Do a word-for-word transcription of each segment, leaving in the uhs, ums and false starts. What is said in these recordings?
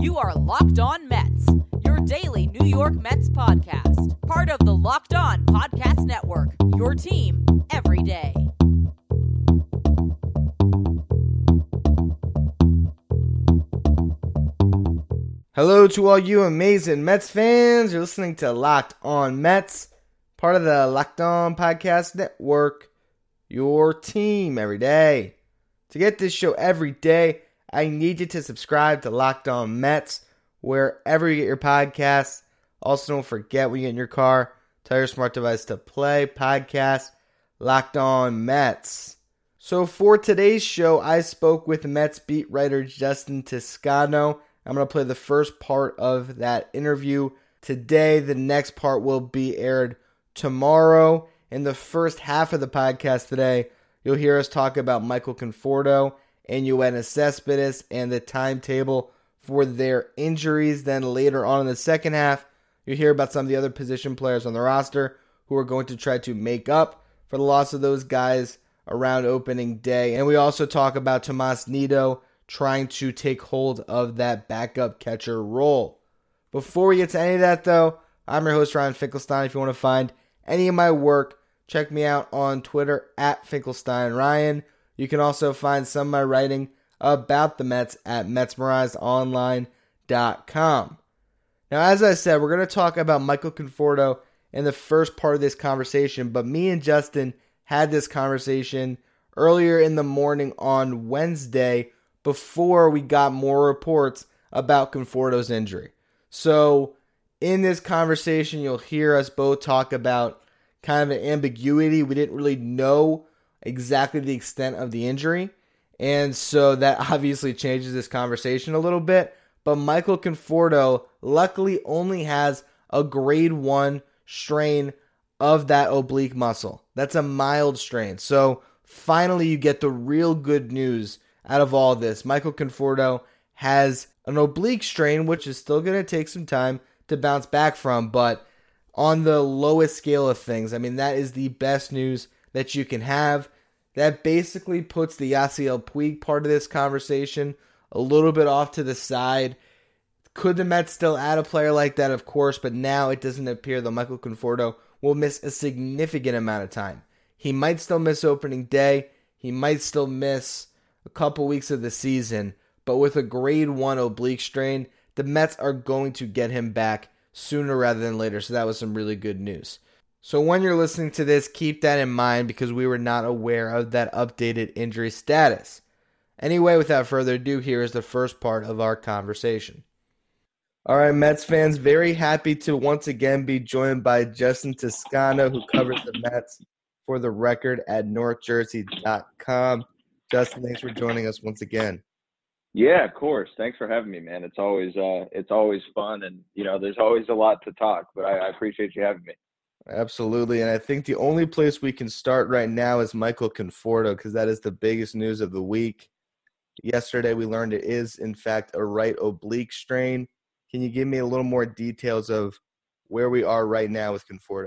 You are Locked On Mets, your daily New York Mets podcast. Part of the Locked On Podcast Network, your team every day. Hello to all you amazing Mets fans. You're listening to Locked On Mets, part of the Locked On Podcast Network, your team every day. To get this show every day, I need you to subscribe to Locked On Mets wherever you get your podcasts. Also, don't forget when you get in your car, tell your smart device to play podcast Locked On Mets. So for today's show, I spoke with Mets beat writer Justin Toscano. I'm going to play the first part of that interview today. The next part will be aired tomorrow. In the first half of the podcast today, you'll hear us talk about Michael Conforto and Yoenis Cespedes and the timetable for their injuries. Then later on in the second half, you'll hear about some of the other position players on the roster who are going to try to make up for the loss of those guys around opening day. And we also talk about Tomas Nido trying to take hold of that backup catcher role. Before we get to any of that, though, I'm your host, Ryan Finkelstein. If you want to find any of my work, check me out on Twitter at FinkelsteinRyan. You can also find some of my writing about the Mets at Mets Mirage Online dot com. Now, as I said, we're going to talk about Michael Conforto in the first part of this conversation, but me and Justin had this conversation earlier in the morning on Wednesday before we got more reports about Conforto's injury. So, in this conversation, you'll hear us both talk about kind of an ambiguity. We didn't really know exactly the extent of the injury, and so that obviously changes this conversation a little bit. But Michael Conforto luckily only has a grade one strain of that oblique muscle. That's a mild strain. So finally you get the real good news out of all this. Michael Conforto has an oblique strain, which is still going to take some time to bounce back from, but on the lowest scale of things, I mean, that is the best news that you can have. That basically puts the Yasiel Puig part of this conversation a little bit off to the side. Could the Mets still add a player like that? Of course, but now it doesn't appear that Michael Conforto will miss a significant amount of time. He might still miss opening day. He might still miss a couple weeks of the season, but with a grade one oblique strain, the Mets are going to get him back sooner rather than later, so that was some really good news. So when you're listening to this, keep that in mind because we were not aware of that updated injury status. Anyway, without further ado, here is the first part of our conversation. All right, Mets fans, very happy to once again be joined by Justin Toscano, who covers the Mets for The Record at North Jersey dot com. Justin, thanks for joining us once again. Yeah, of course. Thanks for having me, man. It's always uh, it's always fun, and you know, there's always a lot to talk. But I, I appreciate you having me. Absolutely, and I think the only place we can start right now is Michael Conforto because that is the biggest news of the week. Yesterday, we learned it is in fact a right oblique strain. Can you give me a little more details of where we are right now with Conforto?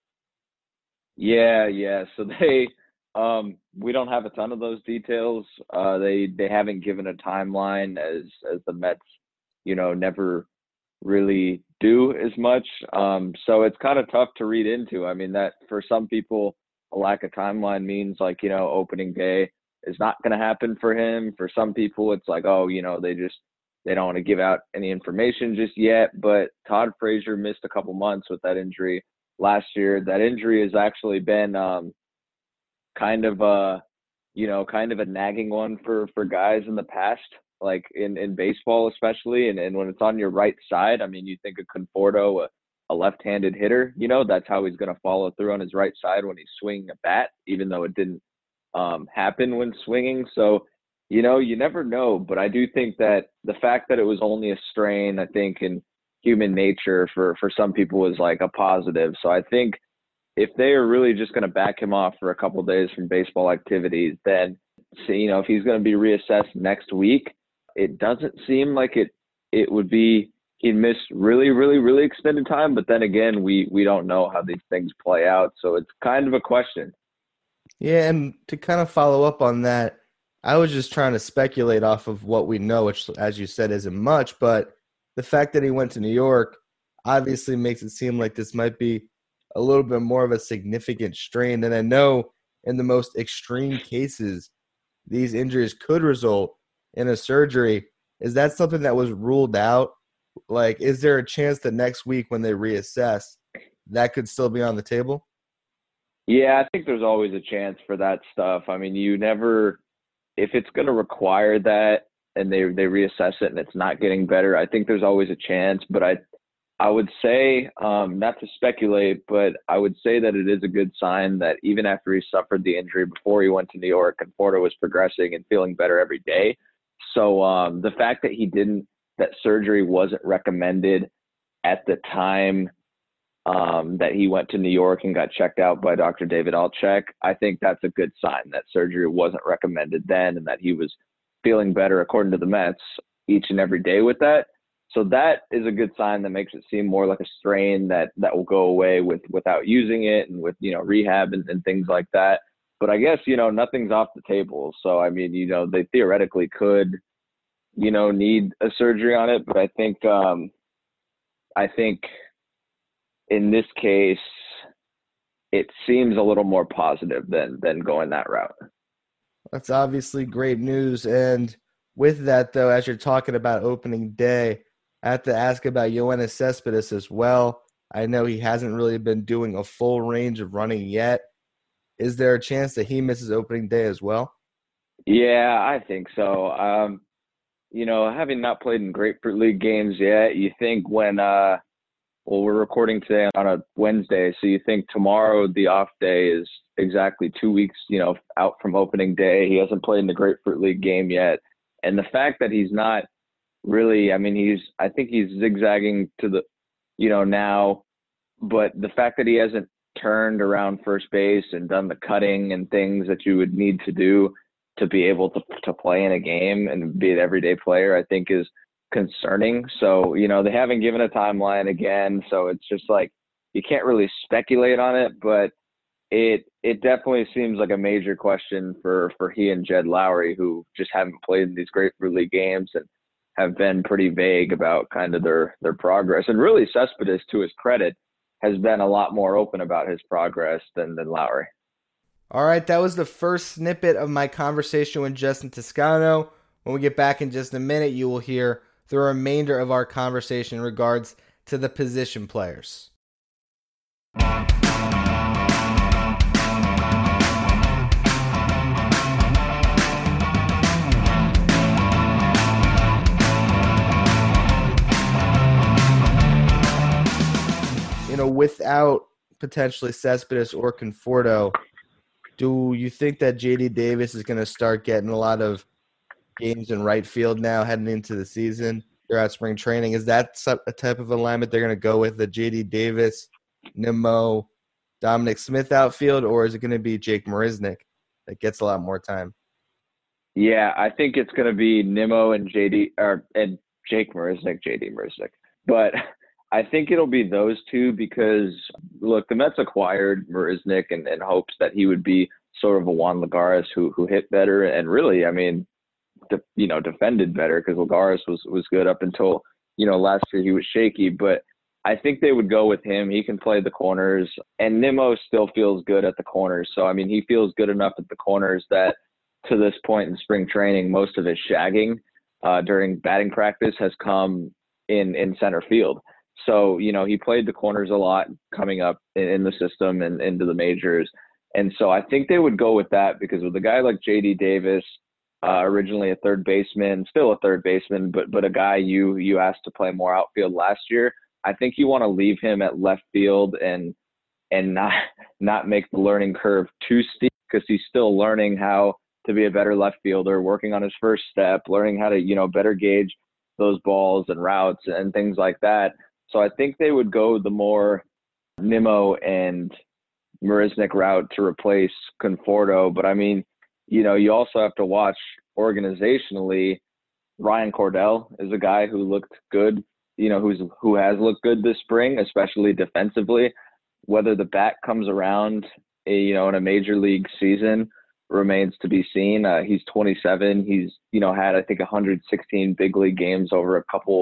Yeah, yeah. So they, um, we don't have a ton of those details. Uh, they they haven't given a timeline as as the Mets, you know, never really do as much. Um, so it's kind of tough to read into. I mean, that for some people, a lack of timeline means like, you know, opening day is not going to happen for him. For some people, it's like, oh, you know, they just, they don't want to give out any information just yet. But Todd Frazier missed a couple months with that injury last year. That injury has actually been um, kind of a, you know, kind of a nagging one for, for guys in the past, like in, in baseball especially. And, and when it's on your right side, I mean, you think of Conforto, a, a left-handed hitter, you know, that's how he's going to follow through on his right side when he's swinging a bat, even though it didn't um, happen when swinging. So, you know, you never know. But I do think that the fact that it was only a strain, I think in human nature for, for some people is like a positive. So I think if they are really just going to back him off for a couple of days from baseball activities, then, so, you know, if he's going to be reassessed next week, it doesn't seem like it it would be he'd miss really, really, really extended time. But then again, we we don't know how these things play out. So it's kind of a question. Yeah, and to kind of follow up on that, I was just trying to speculate off of what we know, which, as you said, isn't much. But the fact that he went to New York obviously makes it seem like this might be a little bit more of a significant strain. And I know in the most extreme cases, these injuries could result in a surgery. Is that something that was ruled out? Like, is there a chance that next week when they reassess, that could still be on the table? Yeah, I think there's always a chance for that stuff. I mean, you never – if it's going to require that and they they reassess it and it's not getting better, I think there's always a chance. But I I would say, um, not to speculate, but I would say that it is a good sign that even after he suffered the injury before he went to New York, Conforto was progressing and feeling better every day. So um, the fact that he didn't – that surgery wasn't recommended at the time um, that he went to New York and got checked out by Doctor David Altchek, I think that's a good sign that surgery wasn't recommended then and that he was feeling better, according to the Mets, each and every day with that. So that is a good sign that makes it seem more like a strain that, that will go away with without using it and with, you know, rehab and, and things like that. But I guess, you know, nothing's off the table. So, I mean, you know, they theoretically could, you know, need a surgery on it. But I think, um, I think in this case, it seems a little more positive than, than going that route. That's obviously great news. And with that, though, as you're talking about opening day, I have to ask about Yoenis Cespedes as well. I know he hasn't really been doing a full range of running yet. Is there a chance that he misses opening day as well? Yeah, I think so. Um, you know, having not played in Grapefruit League games yet, you think when, uh, well, we're recording today on a Wednesday, so you think tomorrow, the off day, is exactly two weeks, you know, out from opening day. He hasn't played in the Grapefruit League game yet. And the fact that he's not really, I mean, he's, I think he's zigzagging to the, you know, now, but the fact that he hasn't turned around first base and done the cutting and things that you would need to do to be able to to play in a game and be an everyday player, I think is concerning. So, you know, they haven't given a timeline again. So it's just like, you can't really speculate on it, but it, it definitely seems like a major question for, for he and Jed Lowrie, who just haven't played in these Grapefruit League games and have been pretty vague about kind of their, their progress. And really Cespedes, to his credit, has been a lot more open about his progress than, than Lowrie. All right, that was the first snippet of my conversation with Justin Toscano. When we get back in just a minute, you will hear the remainder of our conversation in regards to the position players. You know, without potentially Cespedes or Conforto, do you think that J D Davis is going to start getting a lot of games in right field now heading into the season throughout spring training? Is that a type of alignment they're going to go with, the J D Davis, Nimmo, Dominic Smith outfield, or is it going to be Jake Marisnick that gets a lot more time? Yeah, I think it's going to be Nimmo and J D or and Jake Marisnick, J D Marisnick. But I think it'll be those two because, look, the Mets acquired Marisnick in, in hopes that he would be sort of a Juan Lagares who who hit better and really, I mean, de, you know, defended better because Lagares was, was good up until, you know, last year he was shaky. But I think they would go with him. He can play the corners, and Nimmo still feels good at the corners. So, I mean, he feels good enough at the corners that to this point in spring training, most of his shagging uh, during batting practice has come in, in center field. So, you know, he played the corners a lot coming up in, in the system and into the majors. And so I think they would go with that because with a guy like J D Davis, uh, originally a third baseman, still a third baseman, but but a guy you you asked to play more outfield last year, I think you want to leave him at left field and and not not make the learning curve too steep because he's still learning how to be a better left fielder, working on his first step, learning how to, you know, better gauge those balls and routes and things like that. So I think they would go the more Nimmo and Marisnick route to replace Conforto. But I mean, you know, you also have to watch organizationally. Ryan Cordell is a guy who looked good, you know, who's who has looked good this spring, especially defensively. Whether the bat comes around, you know, in a major league season remains to be seen. Uh, he's twenty-seven. He's, you know, had, I think, one hundred sixteen big league games over a couple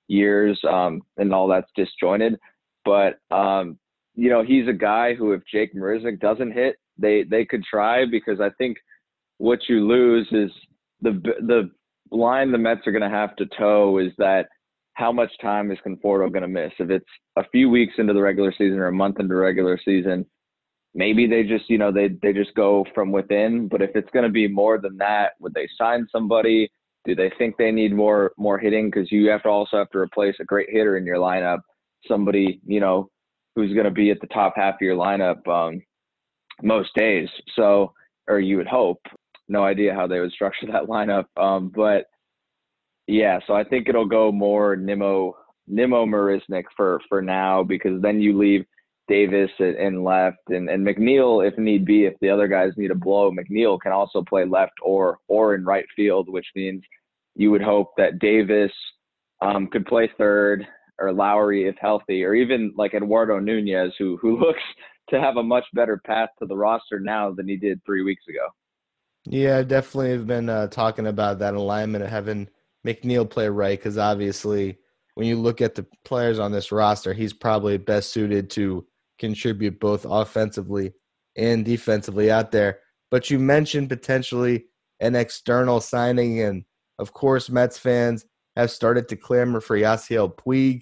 years, um, and all that's disjointed. But, um, you know, he's a guy who, if Jake Marisnick doesn't hit, they, they could try, because I think what you lose is the, the line the Mets are going to have to toe is that how much time is Conforto going to miss? If it's a few weeks into the regular season or a month into the regular season, maybe they just, you know, they, they just go from within. But if it's going to be more than that, would they sign somebody? Do they think they need more, more hitting? Because you have to also have to replace a great hitter in your lineup, somebody, you know, who's going to be at the top half of your lineup um, most days. So, or you would hope. No idea how they would structure that lineup. Um, but yeah, so I think it'll go more Nimmo, Nimmo Marisnick for, for now, because then you leave Davis in left, and, and McNeil, if need be, if the other guys need a blow, McNeil can also play left or or in right field, which means you would hope that Davis um, could play third, or Lowry if healthy, or even like Eduardo Nunez, who who looks to have a much better path to the roster now than he did three weeks ago. Yeah, definitely have been uh, talking about that alignment of having McNeil play right, because obviously when you look at the players on this roster, he's probably best suited to contribute both offensively and defensively out there. But you mentioned potentially an external signing, and of course Mets fans have started to clamor for Yasiel Puig.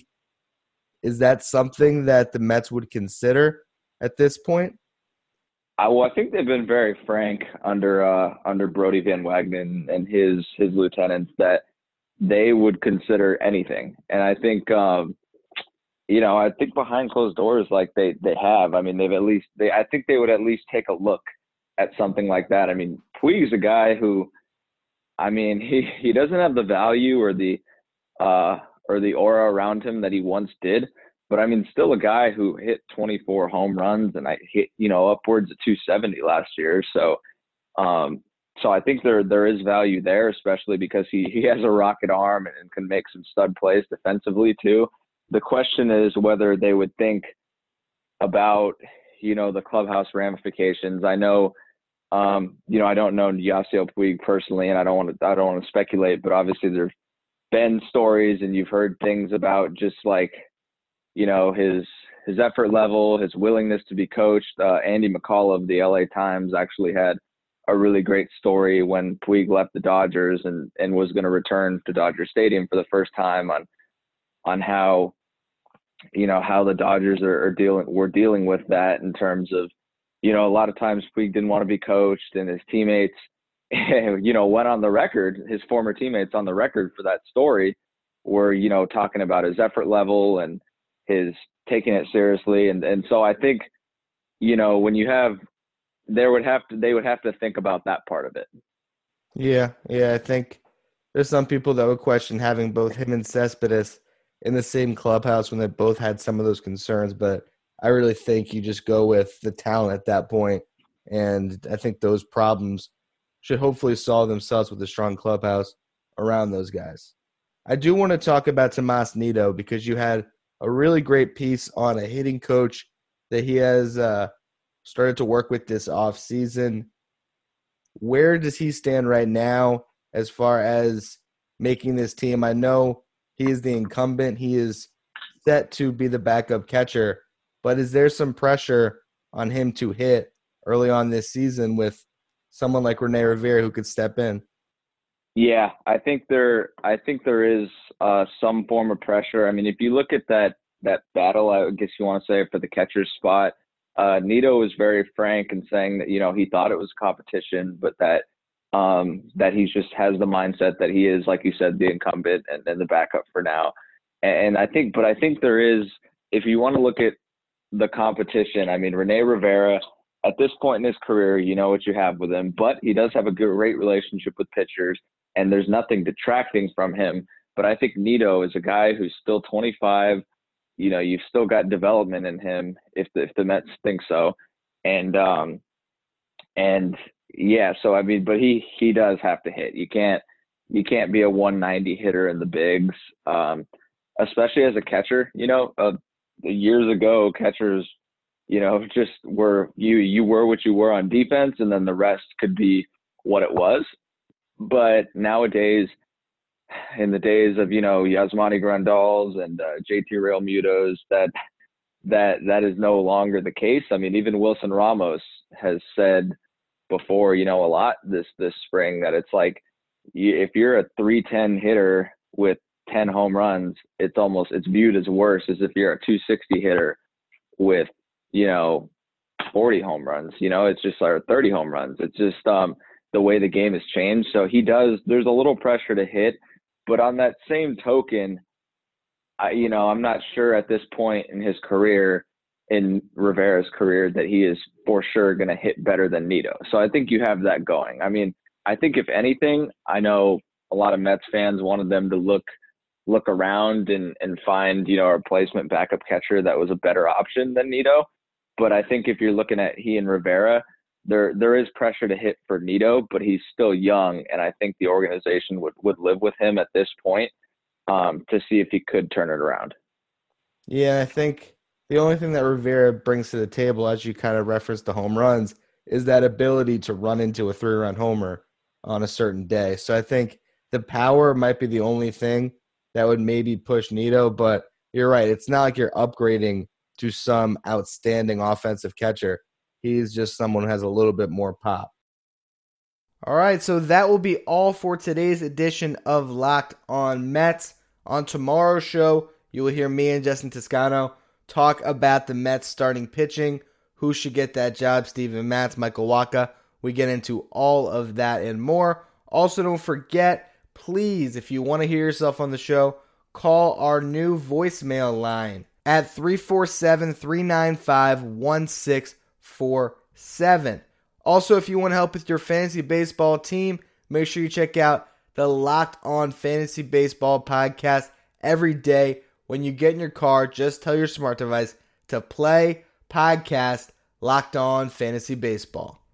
Is that something that the Mets would consider at this point? I, well, I think they've been very frank under uh, under Brodie Van Wagenen and his his lieutenants that they would consider anything. And I think um, you know, I think behind closed doors, like they, they have, I mean, they've at least, they, I think they would at least take a look at something like that. I mean, Puig's a guy who, I mean, he, he doesn't have the value or the, uh, or the aura around him that he once did, but I mean, still a guy who hit twenty-four home runs, and I hit, you know, upwards of two seventy last year. So, um, so I think there, there is value there, especially because he, he has a rocket arm and can make some stud plays defensively too. The question is whether they would think about, you know, the clubhouse ramifications. I know, um, you know, I don't know Yasiel Puig personally, and I don't want to, I don't want to speculate, but obviously there's been stories, and you've heard things about just like, you know, his, his effort level, his willingness to be coached. Uh, Andy McCall of the L A Times actually had a really great story when Puig left the Dodgers and, and was going to return to Dodger Stadium for the first time on, on how, you know, how the Dodgers are, are dealing, were dealing with that in terms of, you know, a lot of times Puig didn't want to be coached, and his teammates, you know, went on the record, his former teammates on the record for that story were, you know, talking about his effort level and his taking it seriously. And, and so I think, you know, when you have, there would have to, they would have to think about that part of it. Yeah. Yeah. I think there's some people that would question having both him and Cespedes in the same clubhouse when they both had some of those concerns, but I really think you just go with the talent at that point, and I think those problems should hopefully solve themselves with a strong clubhouse around those guys. I do want to talk about Tomas Nido, because you had a really great piece on a hitting coach that he has uh, started to work with this offseason. Where does he stand right now as far as making this team? I know he is the incumbent. He is set to be the backup catcher. But is there some pressure on him to hit early on this season with someone like Rene Rivera who could step in? Yeah, I think there I think there is uh, some form of pressure. I mean, if you look at that that battle, I guess you want to say, for the catcher's spot, uh, Nido was very frank in saying that, you know, he thought it was competition, but that Um, that he just has the mindset that he is, like you said, the incumbent and, and the backup for now. And I think, but I think there is, if you want to look at the competition, I mean, Rene Rivera, at this point in his career, you know what you have with him, but he does have a great relationship with pitchers, and there's nothing detracting from him. But I think Nido is a guy who's still twenty-five. You know, you've still got development in him if the, if the Mets think so. And, um, and, Yeah, so I mean, but he he does have to hit. You can't you can't be a one ninety hitter in the bigs, um, especially as a catcher. You know, uh, years ago, catchers, you know, just were you you were what you were on defense, and then the rest could be what it was. But nowadays, in the days of, you know, Yasmani Grandals and uh, J T Realmutos, that that that is no longer the case. I mean, even Wilson Ramos has said before, you know, a lot this this spring that it's like, you, if you're a three ten hitter with ten home runs, it's almost it's viewed as worse as if you're a two sixty hitter with, you know, forty home runs. You know, it's just or thirty home runs. It's just um, the way the game has changed. So he does. There's a little pressure to hit, but on that same token, I, you know, I'm not sure at this point in his career, in Rivera's career, that he is for sure going to hit better than Nido. So I think you have that going. I mean, I think if anything, I know a lot of Mets fans wanted them to look look around and, and find, you know, a replacement backup catcher that was a better option than Nido. But I think if you're looking at he and Rivera, there there is pressure to hit for Nido, but he's still young, and I think the organization would, would live with him at this point um, to see if he could turn it around. Yeah, I think the only thing that Rivera brings to the table, as you kind of referenced the home runs, is that ability to run into a three-run homer on a certain day. So I think the power might be the only thing that would maybe push Nido, but you're right. It's not like you're upgrading to some outstanding offensive catcher. He's just someone who has a little bit more pop. All right, so that will be all for today's edition of Locked On Mets. On tomorrow's show, you will hear me and Justin Toscano talk about the Mets starting pitching, who should get that job, Steven Matz, Michael Wacha. We get into all of that and more. Also, don't forget, please, if you want to hear yourself on the show, call our new voicemail line at three four seven, three nine five, one six four seven. Also, if you want to help with your fantasy baseball team, make sure you check out the Locked On Fantasy Baseball podcast every day. When you get in your car, just tell your smart device to play podcast Locked On Fantasy Baseball.